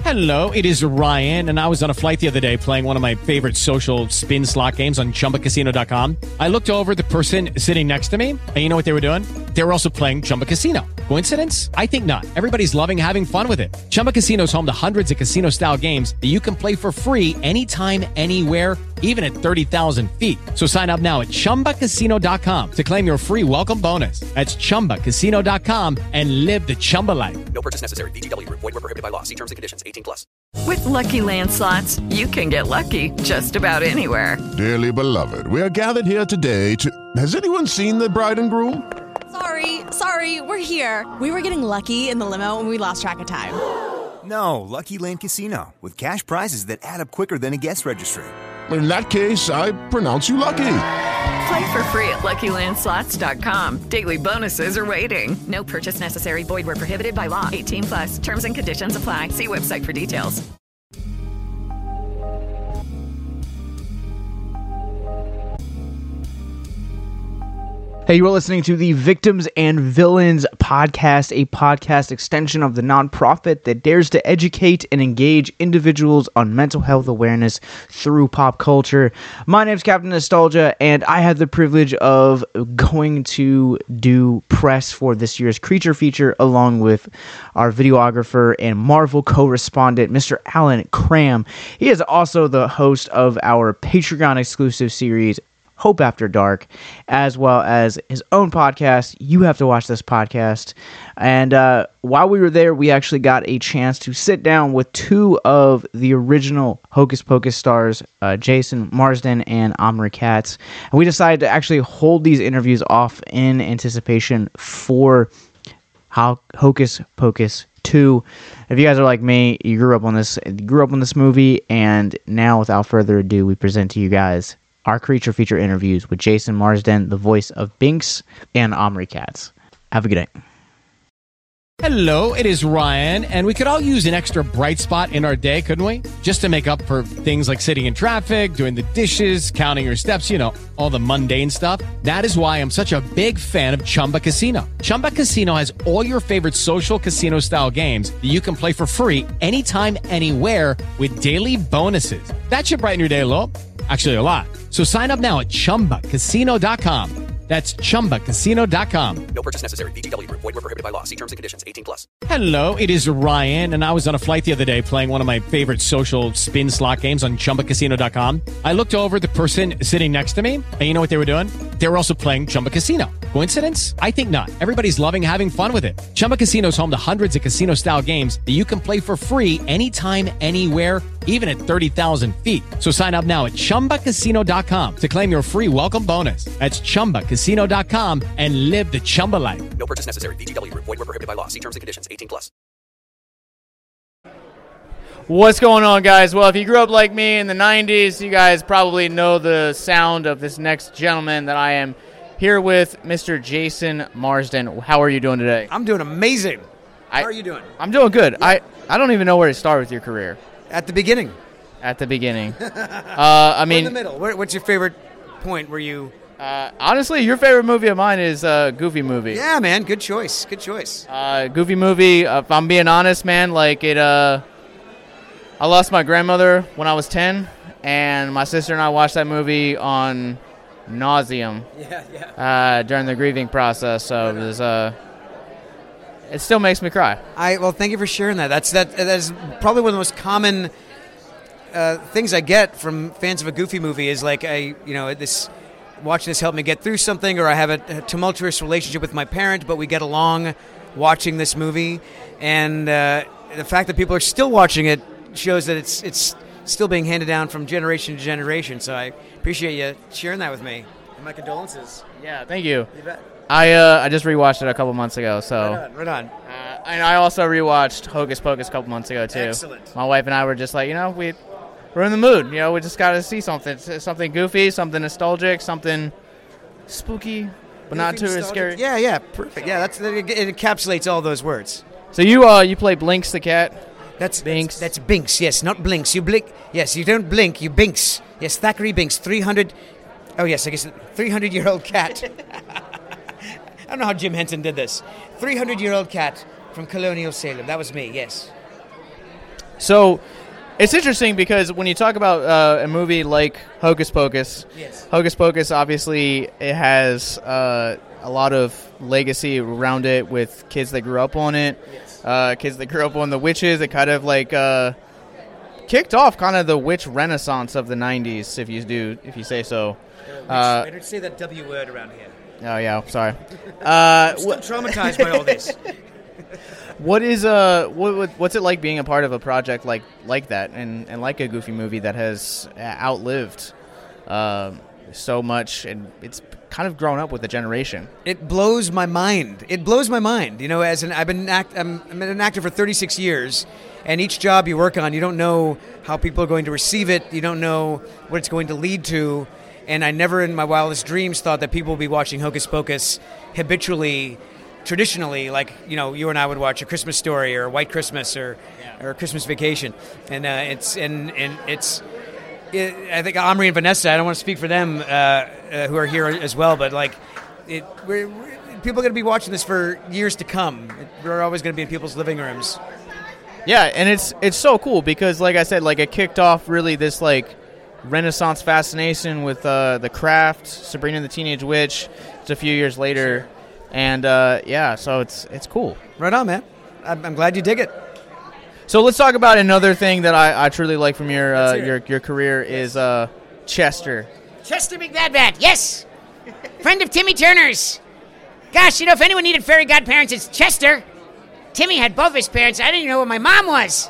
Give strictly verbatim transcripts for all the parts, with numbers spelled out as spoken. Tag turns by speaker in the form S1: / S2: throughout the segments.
S1: Hello, it is Ryan, and I was on a flight the other day playing one of my favorite social spin slot games on Chumba Casino dot com. I looked over at the person sitting next to me, and you know what they were doing? They were also playing Chumba Casino. Coincidence? I think not. Everybody's loving having fun with it. Chumba Casino is home to hundreds of casino-style games that you can play for free anytime, anywhere, even at thirty thousand feet. So sign up now at Chumba Casino dot com to claim your free welcome bonus. That's Chumba Casino dot com and live the Chumba life.
S2: No purchase necessary. V G W. Void where prohibited by law. See terms and conditions. eighteen plus.
S3: With Lucky Land Slots, you can get lucky just about anywhere.
S4: Dearly beloved, we are gathered here today to... Has anyone seen the bride and groom?
S5: Sorry, sorry, we're here. We were getting lucky in the limo and we lost track of time.
S6: No, Lucky Land Casino, with cash prizes that add up quicker than a guest registry.
S4: In that case, I pronounce you lucky.
S3: Play for free at Lucky Land Slots dot com. Daily bonuses are waiting. No purchase necessary. Void where prohibited by law. eighteen plus. Terms and conditions apply. See website for details.
S7: Hey, you're listening to the Victims and Villains podcast, a podcast extension of the nonprofit that dares to educate and engage individuals on mental health awareness through pop culture. My name's Captain Nostalgia, and I had the privilege of going to do press for this year's Creature feature along with our videographer and Marvel co-respondent, Mister Alan Cram. He is also the host of our Patreon exclusive series, Hope After Dark, as well as his own podcast, You Have to Watch This Podcast. And uh, while we were there, we actually got a chance to sit down with two of the original Hocus Pocus stars, uh, Jason Marsden and Omri Katz. And we decided to actually hold these interviews off in anticipation for Ho- Hocus Pocus two. If you guys are like me, you grew up on this, you grew up on this movie, and now without further ado, we present to you guys our Creature feature interviews with Jason Marsden, the voice of Binks, and Omri Katz. Have a good night.
S1: Hello, it is Ryan, and we could all use an extra bright spot in our day, couldn't we? Just to make up for things like sitting in traffic, doing the dishes, counting your steps, you know, all the mundane stuff. That is why I'm such a big fan of Chumba Casino. Chumba Casino has all your favorite social casino-style games that you can play for free anytime, anywhere with daily bonuses. That should brighten your day a little. Actually, a lot. So sign up now at Chumba Casino dot com. That's Chumba Casino dot com.
S2: No purchase necessary. V G W. Void where prohibited by law. See terms and conditions. eighteen plus.
S1: Hello, it is Ryan, and I was on a flight the other day playing one of my favorite social spin slot games on Chumba Casino dot com. I looked over at the person sitting next to me, and you know what they were doing? They were also playing Chumba Casino. Coincidence? I think not. Everybody's loving having fun with it. Chumba Casino is home to hundreds of casino-style games that you can play for free anytime, anywhere, even at thirty thousand feet. So sign up now at Chumba Casino dot com to claim your free welcome bonus. That's Chumba Casino dot com and live the Chumba life.
S2: No purchase necessary. V G W. Void where prohibited by law. See terms and conditions. eighteen plus.
S8: What's going on, guys? Well, if you grew up like me in the nineties, you guys probably know the sound of this next gentleman that I am here with, Mister Jason Marsden. How are you doing today?
S9: I'm doing amazing. How
S8: I,
S9: are you doing?
S8: I'm doing good.
S9: Yeah.
S8: I, I don't even know where to start with your career.
S9: At the beginning.
S8: At the beginning. uh, I mean,
S9: or in the middle. Where, what's your favorite point where you...
S8: Uh, honestly, your favorite movie of mine is uh, Goofy Movie.
S9: Yeah, man. Good choice. Good choice.
S8: Uh, Goofy Movie, uh, if I'm being honest, man, like it... Uh, I lost my grandmother when I was ten, and my sister and I watched that movie on nauseum
S9: yeah, yeah.
S8: Uh, during the grieving process. So it was, uh, it still makes me cry.
S9: I well, thank you for sharing that. That's that. That is probably one of the most common uh, things I get from fans of a Goofy movie. Is like I, you know, this watching this helped me get through something, or I have a, a tumultuous relationship with my parent, but we get along watching this movie, and uh, the fact that people are still watching it shows that it's it's still being handed down from generation to generation. So I appreciate you sharing that with me. And my condolences.
S8: Yeah, thank you.
S9: You bet.
S8: I uh, I just rewatched it a couple months ago. So
S9: Right on. Right on.
S8: Uh, and I also rewatched Hocus Pocus a couple months ago too.
S9: Excellent.
S8: My wife and I were just like, you know, we we're in the mood. You know, we just got to see something, something goofy, something nostalgic, something spooky, but not too
S9: Nostalgic.
S8: scary.
S9: Yeah, yeah, perfect. Yeah, that's it encapsulates all those words.
S8: So you uh you play Blinks the cat.
S9: That's
S8: Binks.
S9: That's, that's Binks. Yes, not Blinks. You blink. Yes, you don't blink. You Binks. Yes, Thackeray Binks. Three hundred. Oh yes, I guess three hundred year old cat. I don't know how Jim Henson did this. three hundred year old cat from colonial Salem. That was me. Yes.
S8: So it's interesting because when you talk about uh, a movie like Hocus Pocus,
S9: Yes.
S8: Hocus Pocus, obviously, it has uh, a lot of legacy around it with kids that grew up on it,
S9: Yes.
S8: uh, kids that grew up on the witches. It kind of like uh, kicked off kind of the witch renaissance of the nineties, if you do, if you say so. Uh,
S9: I don't say that W word around here.
S8: oh yeah, sorry. Uh,
S9: I'm still traumatized by all this.
S8: What is uh what, what what's it like being a part of a project like like that and, and like a Goofy movie that has outlived um, so much and it's kind of grown up with the generation?
S9: It blows my mind. It blows my mind. You know, as an I've been act, I'm, I'm an actor for thirty-six years, and each job you work on, you don't know how people are going to receive it. You don't know what it's going to lead to. And I never in my wildest dreams thought that people would be watching Hocus Pocus habitually, traditionally, like, you know, you and I would watch A Christmas Story or White Christmas or or Christmas Vacation. And uh, it's and and it's it, I think Omri and Vanessa, I don't want to speak for them uh, uh, who are here as well, but like it we're, we're, people are going to be watching this for years to come. It, we're always going to be in people's living rooms.
S8: Yeah, and it's it's so cool because, like I said, like it kicked off really this like Renaissance fascination with uh, The Craft, Sabrina the Teenage Witch. It's a few years later, and uh, yeah, so it's it's cool.
S9: Right on, man. I'm, I'm glad you dig it.
S8: So let's talk about another thing that I, I truly like from your uh,
S9: hear it.
S8: your your career is uh, Chester.
S10: Chester McBadbat, yes. Friend of Timmy Turner's. Gosh, you know, if anyone needed fairy godparents, it's Chester. Timmy had both his parents. I didn't even know what my mom was.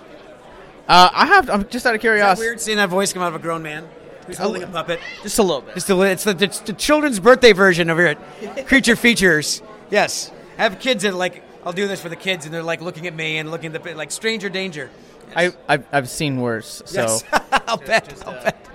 S8: Uh, I have. I'm just out of
S9: Is that
S8: curiosity.
S9: weird seeing that voice come out of a grown man who's holding a puppet?
S8: Just a little bit.
S9: Just a, li- it's the, it's the children's birthday version of it. Creature Features. Yes. I have kids that like, I'll do this for the kids, and they're like looking at me and looking at the, like stranger danger.
S8: I I've, I've seen worse. So,
S9: Yes. I'll bet. I'll bet.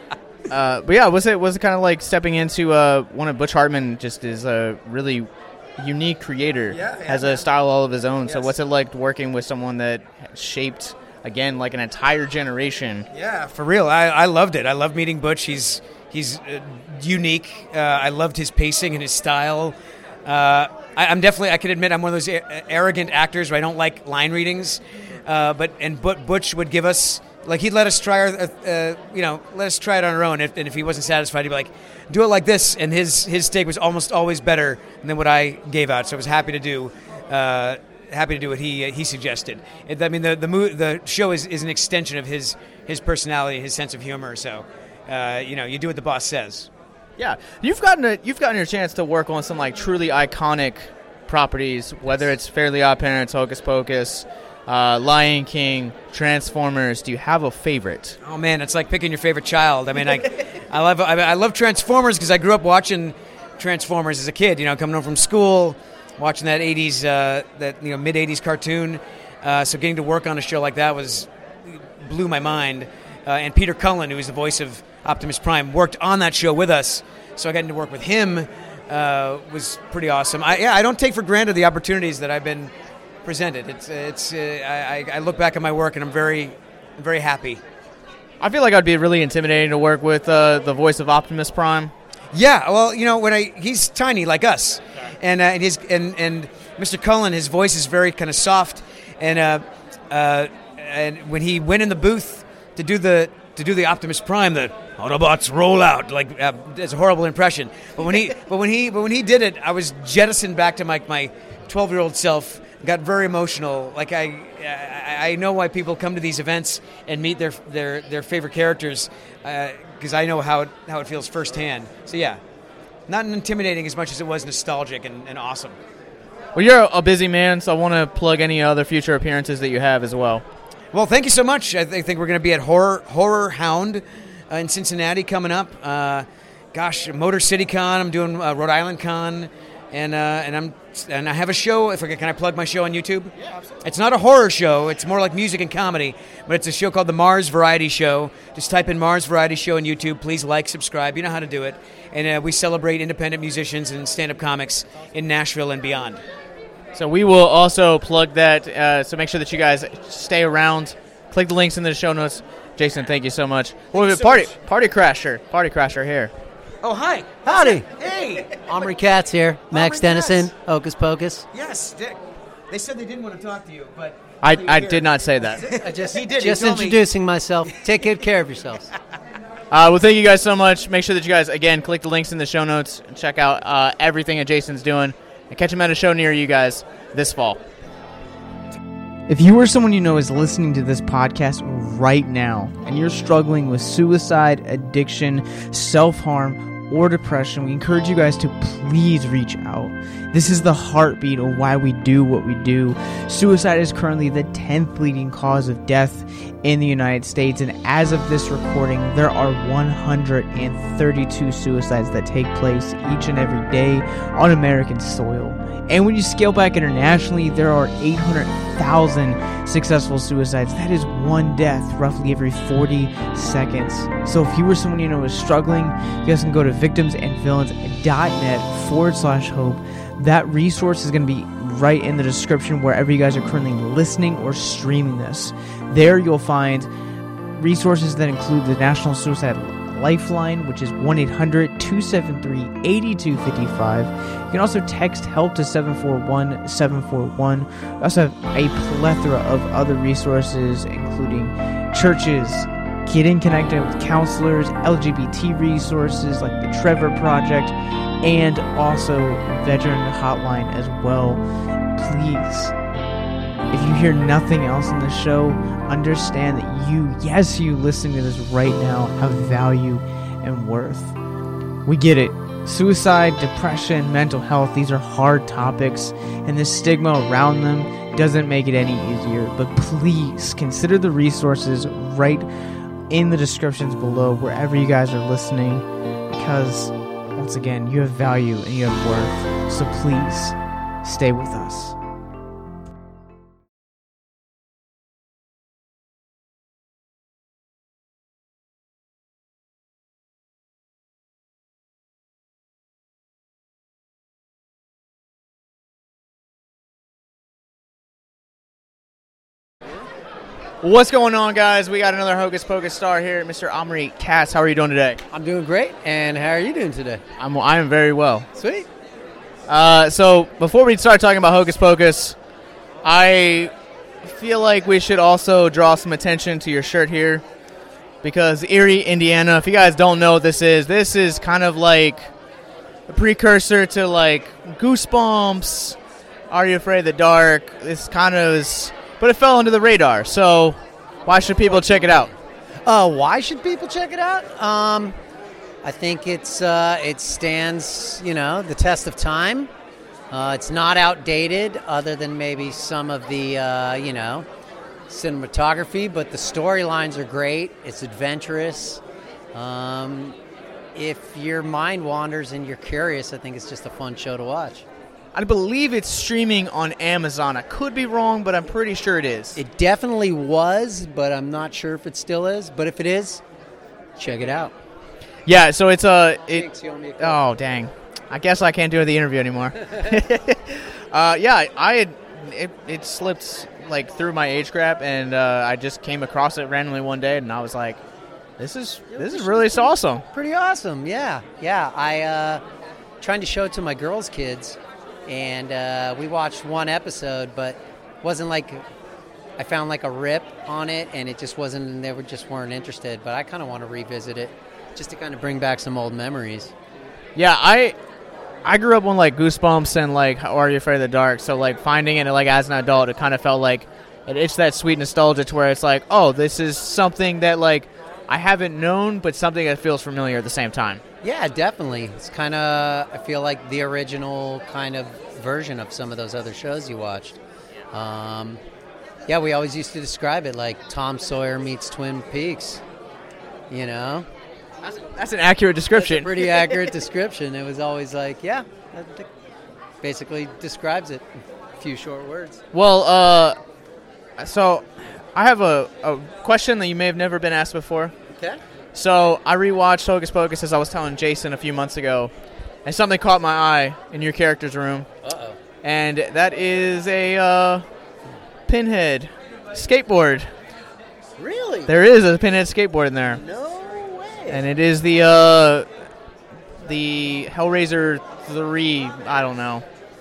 S8: uh, but yeah, was it was it kind of like stepping into uh, one of Butch Hartman? Just is a really unique creator.
S9: Yeah, yeah,
S8: has
S9: man.
S8: a style all of his own. So
S9: Yes.
S8: what's it like working with someone that shaped again like an entire generation?
S9: Yeah, for real. I, I loved it. I love meeting Butch. He's he's uh, unique. Uh, I loved his pacing and his style. Uh, I, I'm definitely. I can admit I'm one of those a- arrogant actors where I don't like line readings. Uh, but and but Butch would give us like he'd let us try our uh, uh, you know let us try it on our own. If, and if he wasn't satisfied, he'd be like, do it like this. And his his take was almost always better than what I gave out. So I was happy to do. Uh, Happy to do what he uh, he suggested. It, I mean, the the, mo- the show is, is an extension of his his personality, his sense of humor. So, uh, you know, you do what the boss says.
S8: Yeah, you've gotten a, you've gotten your chance to work on some like truly iconic properties, whether it's Fairly Odd Parents, Hocus Pocus, uh, Lion King, Transformers. Do you have a favorite?
S9: Oh man, it's like picking your favorite child. I mean, I I love I, I love Transformers because I grew up watching Transformers as a kid. You know, coming home from school, watching that eighties, uh, that you know mid eighties cartoon. Uh, so getting to work on a show like that was blew my mind. Uh, and Peter Cullen, who is the voice of Optimus Prime, worked on that show with us. So I got to work with him. Uh, was pretty awesome. I, yeah, I don't take for granted the opportunities that I've been presented. It's it's. Uh, I, I look back at my work and I'm very, very happy.
S8: I feel like I'd be really intimidating to work with uh, the voice of Optimus Prime.
S9: Yeah, well, you know, when I he's tiny like us, and uh, and his and, and Mister Cullen, his voice is very kind of soft, and uh, uh, and when he went in the booth to do the to do the Optimus Prime, the Autobots roll out, like uh, it's a horrible impression. But when he but when he but when he did it, I was jettisoned back to my my twelve year old self. Got very emotional. Like I, I, I know why people come to these events and meet their their their favorite characters, because uh, I know how it how it feels firsthand. So yeah, not intimidating as much as it was nostalgic and, and awesome.
S8: Well, you're a busy man, so I want to plug any other future appearances that you have as well.
S9: Well, thank you so much. I, th- I think we're going to be at Horror Horror Hound uh, in Cincinnati coming up. Uh, gosh, Motor City Con. I'm doing uh, Rhode Island Con. And uh, and I'm and I have a show. If I can, I plug my show on YouTube?
S8: Yeah, absolutely.
S9: It's not a horror show. It's more like music and comedy. But it's a show called the Mars Variety Show. Just type in Mars Variety Show on YouTube. Please like, subscribe. You know how to do it. And uh, we celebrate independent musicians and stand-up comics in Nashville and beyond.
S8: So we will also plug that. Uh, so make sure that you guys stay around. Click the links in the show notes. Jason, thank you so much. Well,
S9: you so
S8: party
S9: much.
S8: party crasher, party crasher here.
S9: Oh, hi.
S11: Howdy.
S9: Hey.
S11: Omri Katz here. Max
S9: Omri
S11: Dennison,
S9: Katz.
S11: Hocus Pocus.
S9: Yes, Dick. They said they didn't want to talk to you, but
S8: I, I did not say that.
S11: I just,
S9: He did, he
S11: just
S9: told me.
S11: introducing myself. Take good care of yourselves.
S8: Uh, well, thank you guys so much. Make sure that you guys, again, click the links in the show notes and check out uh, everything that Jason's doing. And catch him at a show near you guys this fall.
S7: If you or someone you know is listening to this podcast right now and you're struggling with suicide, addiction, self-harm, or depression, we encourage you guys to please reach out. This is the heartbeat of why we do what we do. Suicide is currently the tenth leading cause of death in the United States, and as of this recording, there are one hundred thirty-two suicides that take place each and every day on American soil. And when you scale back internationally, there are eight hundred thousand successful suicides. That is one death roughly every forty seconds. So if you or someone you know is struggling, you guys can go to victimsandvillains.net forward slash hope. That resource is going to be right in the description wherever you guys are currently listening or streaming this. There you'll find resources that include the National Suicide Lifeline, which is one eight hundred two seven three eight two five five. You can also text HELP to seven four one seven four one. We also have a plethora of other resources, including churches, getting connected with counselors, L G B T resources like the Trevor Project, and also veteran hotline as well. Please, if you hear nothing else in the show, understand that you, yes, you listening to this right now, have value and worth. We get it. Suicide, depression, mental health, these are hard topics, and the stigma around them doesn't make it any easier. But please consider the resources right in the descriptions below wherever you guys are listening, because once again, you have value and you have worth. So please stay with us.
S8: What's going on, guys? We got another Hocus Pocus star here, Mister Omri Cass. How are you doing today?
S11: I'm doing great, and how are you doing today?
S8: I'm I am very well.
S11: Sweet.
S8: Uh, so before we start talking about Hocus Pocus, I feel like we should also draw some attention to your shirt here, because Erie, Indiana, if you guys don't know what this is, this is kind of like a precursor to like Goosebumps, Are You Afraid of the Dark? This kind of is... But it fell under the radar, so why should people check it out?
S11: Uh, why should people check it out? Um, I think it's uh, it stands, you know, the test of time. Uh, it's not outdated, other than maybe some of the, uh, you know, cinematography. But the storylines are great. It's adventurous. Um, if your mind wanders and you're curious, I think it's just a fun show to watch.
S8: I believe it's streaming on Amazon. I could be wrong, but I'm pretty sure it is.
S11: It definitely was, but I'm not sure if it still is. But if it is, check it out.
S8: Yeah, so it's a... It,
S11: Thanks, you owe me a
S8: oh, dang. I guess I can't do the interview anymore. uh, yeah, I had... It, it slipped, like, through my age gap, and uh, I just came across it randomly one day, and I was like, this is this is really so awesome.
S11: Pretty awesome, yeah. Yeah, I uh, trying to show it to my girls' kids, and uh, we watched one episode, but wasn't like I found like a rip on it, and it just wasn't. And they were just weren't interested. But I kind of want to revisit it, just to kind of bring back some old memories.
S8: Yeah, I I grew up on like Goosebumps and like How Are You Afraid of the Dark. So like finding it like as an adult, it kind of felt like it, it's that sweet nostalgia to where it's like, oh, this is something that like I haven't known, but something that feels familiar at the same time.
S11: Yeah, definitely. It's kind of, I feel like the original kind of version of some of those other shows you watched. Um, yeah, we always used to describe it like Tom Sawyer meets Twin Peaks, you know?
S8: That's, that's an accurate description.
S11: That's a pretty accurate description. It was always like, yeah, that basically describes it in a few short words.
S8: Well, uh, so I have a, a question that you may have never been asked before.
S11: Okay.
S8: So I rewatched Hocus Pocus, as I was telling Jason a few months ago, and something caught my eye in your character's room.
S11: Uh-oh.
S8: And that is a uh, Pinhead skateboard.
S11: Really?
S8: There is a Pinhead skateboard in there.
S11: No way.
S8: And it is the uh, the Hellraiser three, I don't know.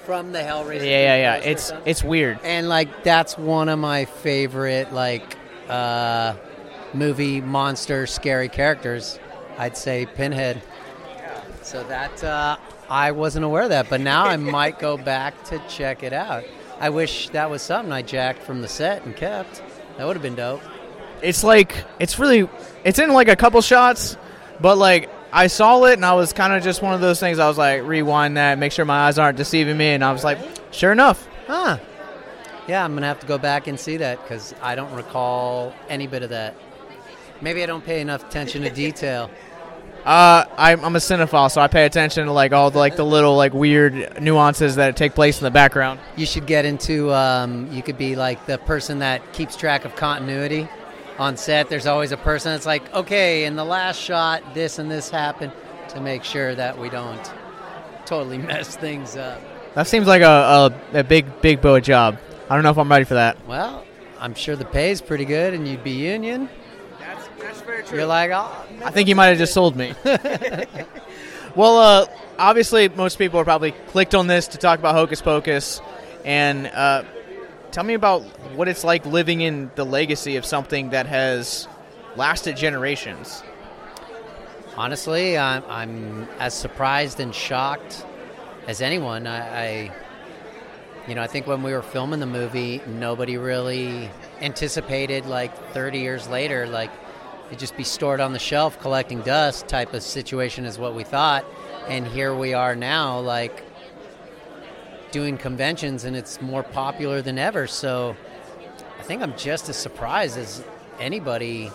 S11: from the Hellraiser.
S8: Yeah, yeah, yeah.
S11: poster
S8: It's
S11: stuff.
S8: it's weird.
S11: And like that's one of my favorite like uh, movie monster scary characters. I'd say Pinhead. So that uh, I wasn't aware of that, but now I might go back to check it out. I wish that was something I jacked from the set and kept. That would have been dope.
S8: It's like it's really it's in like a couple shots, but like I saw it and I was kind of just one of those things. I was like, rewind that, make sure my eyes aren't deceiving me, and I was like, sure enough.
S11: Huh. Yeah, I'm going to have to go back and see that because I don't recall any bit of that. Maybe I don't pay enough attention to detail.
S8: Uh, I'm, I'm a cinephile, so I pay attention to like all the like the little like weird nuances that take place in the background.
S11: You should get into, um, you could be like the person that keeps track of continuity on set. There's always a person that's like, okay, in the last shot, this and this happened, to make sure that we don't totally mess things up.
S8: That seems like a, a, a big, big boy job. I don't know if I'm ready for that.
S11: Well, I'm sure the pay's pretty good and you'd be union.
S8: That's, that's very true.
S11: You're like, oh,
S8: I think you might have just sold me. Well, uh, obviously, most people are probably clicked on this to talk about Hocus Pocus. And uh, tell me about what it's like living in the legacy of something that has lasted generations.
S11: Honestly, I'm, I'm as surprised and shocked as anyone. I, I, you know, I think when we were filming the movie, nobody really anticipated, like, thirty years later, like, it'd just be stored on the shelf collecting dust type of situation is what we thought. And here we are now, like, doing conventions, and it's more popular than ever. So I think I'm just as surprised as anybody.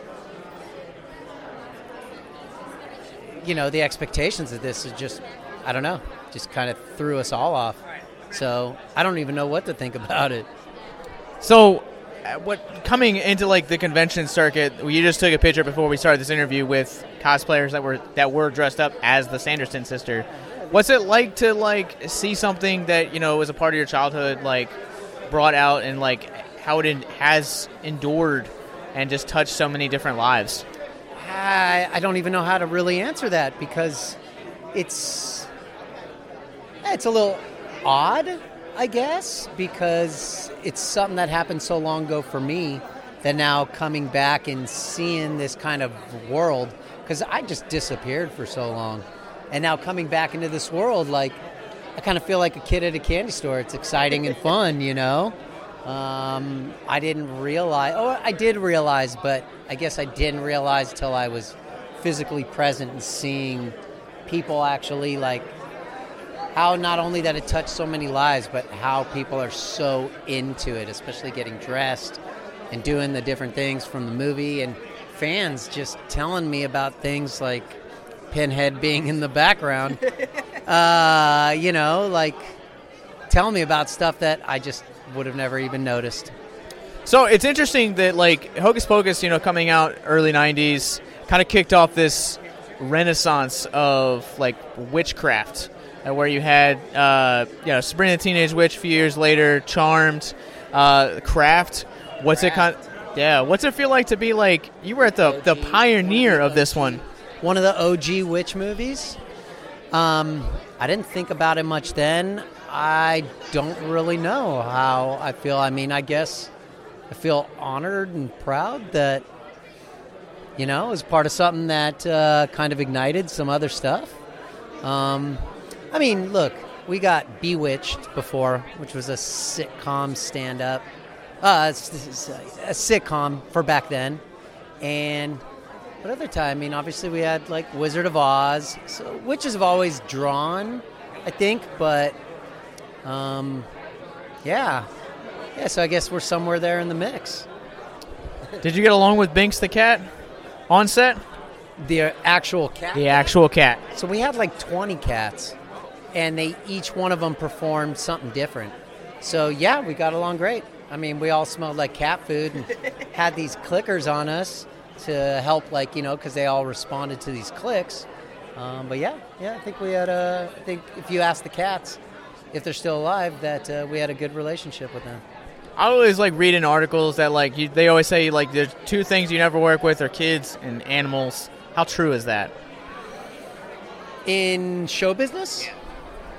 S11: You know, the expectations of this is just, I don't know, just kind of threw us all off. So I don't even know what to think about it.
S8: So uh, what coming into like the convention circuit, you just took a picture before we started this interview with cosplayers that were that were dressed up as the Sanderson sister. What's it like to like see something that, you know, was a part of your childhood like brought out, and like how it in, has endured and just touched so many different lives?
S11: I, I don't even know how to really answer that, because it's it's a little odd, I guess, because it's something that happened so long ago for me that now coming back and seeing this kind of world, because I just disappeared for so long, and now coming back into this world, like, I kind of feel like a kid at a candy store. It's exciting and fun, you know? Um, I didn't realize, oh, I did realize, but I guess I didn't realize till I was physically present and seeing people actually, like, how not only that it touched so many lives, but how people are so into it, especially getting dressed and doing the different things from the movie, and fans just telling me about things like Pinhead being in the background, uh, you know, like telling me about stuff that I just would have never even noticed.
S8: So it's interesting that like Hocus Pocus, you know, coming out early nineties, kind of kicked off this renaissance of like witchcraft, uh, where you had, uh, you know, Sabrina the Teenage Witch a few years later, Charmed, uh, Craft. What's Craft. it kind? Of, yeah, what's it feel like to be like you were at the the pioneer of this one?
S11: One of the O G witch movies. Um, I didn't think about it much then. I don't really know how I feel. I mean, I guess I feel honored and proud that, you know, it was part of something that uh, kind of ignited some other stuff. Um, I mean, look, we got Bewitched before, which was a sitcom stand-up. Uh, it's, it's a sitcom for back then. And what other time? I mean, obviously we had, like, Wizard of Oz. So witches have always drawn, I think, but... Um, yeah. Yeah, so I guess we're somewhere there in the mix.
S8: Did you get along with Binks the cat on set?
S11: The actual cat?
S8: The actual cat.
S11: So we had like twenty cats, and they each one of them performed something different. So, yeah, we got along great. I mean, we all smelled like cat food and had these clickers on us to help, like, you know, because they all responded to these clicks. Um, but, yeah, yeah, I think we had a, I think if you ask the cats, if they're still alive, that uh, we had a good relationship with them.
S8: I always like reading articles that like you, they always say like there's two things you never work with are kids and animals. How true is that?
S11: In show business?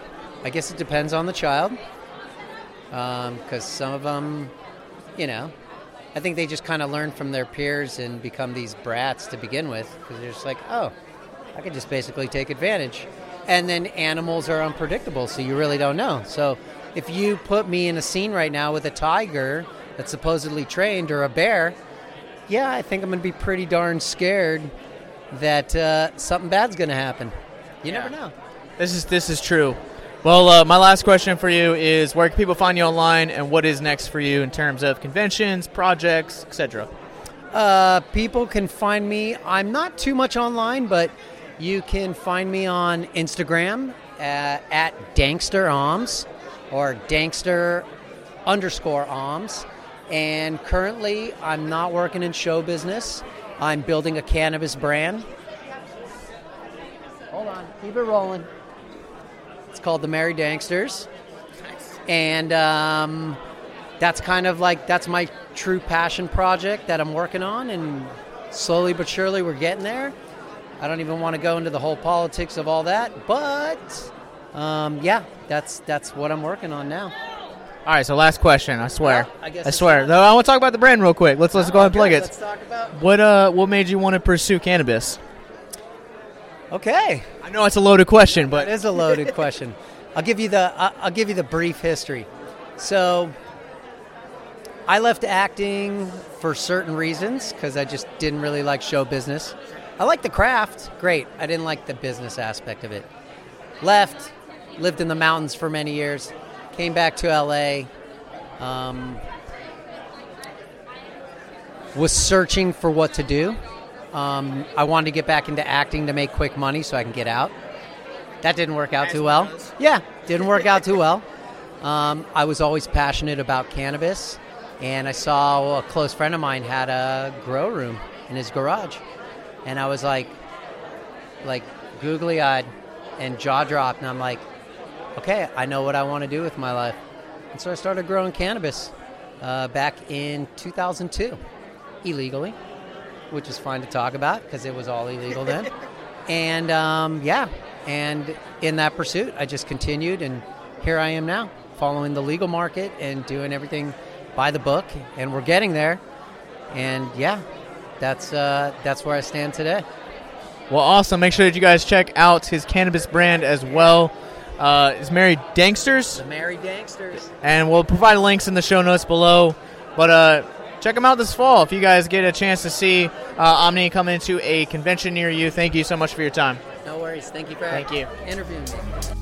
S11: I guess it depends on the child. Because um, some of them, you know, I think they just kind of learn from their peers and become these brats to begin with. Because they're just like, oh, I could just basically take advantage. And then animals are unpredictable, so you really don't know. So if you put me in a scene right now with a tiger that's supposedly trained or a bear, yeah, I think I'm going to be pretty darn scared that uh, something bad's going to happen. You
S8: Yeah.
S11: never know.
S8: This is this is true. Well, uh, my last question for you is, where can people find you online, and what is next for you in terms of conventions, projects, et cetera?
S11: Uh, people can find me. I'm not too much online, but you can find me on Instagram uh, at DanksterOms or Dankster underscore Oms. And currently, I'm not working in show business. I'm building a cannabis brand. Hold on, keep it rolling. It's called the Merry Danksters. Nice. And um, that's kind of like, that's my true passion project that I'm working on. And slowly but surely, we're getting there. I don't even want to go into the whole politics of all that. But, um, yeah, that's that's what I'm working on now.
S8: All right, so last question. I swear.
S11: Well, I guess
S8: I
S11: it's
S8: swear.
S11: not-
S8: Though I want to talk about the brand real quick. Let's let's go ahead and
S11: Okay,
S8: plug it.
S11: Let's talk about.
S8: What uh what made you want to pursue cannabis?
S11: Okay.
S8: I know it's a loaded question, but
S11: It is a loaded question. I'll give you the I'll I'll give you the brief history. So, I left acting for certain reasons because I just didn't really like show business. I like the craft, great. I didn't like the business aspect of it. Left, lived in the mountains for many years, came back to L A. Um, was searching for what to do. Um, I wanted to get back into acting to make quick money so I can get out. That didn't work out too well. Yeah, didn't work out too well. Um, I was always passionate about cannabis, and I saw a close friend of mine had a grow room in his garage, and I was like, like googly-eyed and jaw-dropped, and I'm like, okay, I know what I want to do with my life. And so I started growing cannabis uh, back in two thousand two, illegally, which is fine to talk about because it was all illegal then. And um, yeah, and in that pursuit, I just continued, and here I am now, following the legal market and doing everything by the book, and we're getting there. And yeah, that's uh, that's where I stand today.
S8: well, awesome. Make sure that you guys check out his cannabis brand as well. Uh, it's Merry Danksters.
S11: The Merry Danksters.
S8: And we'll provide links in the show notes below. But uh, check them out this fall if you guys get a chance to see uh, Omni come into a convention near you. Thank you so much for your time.
S11: No worries. Thank you for
S8: Thank you.
S11: interviewing me.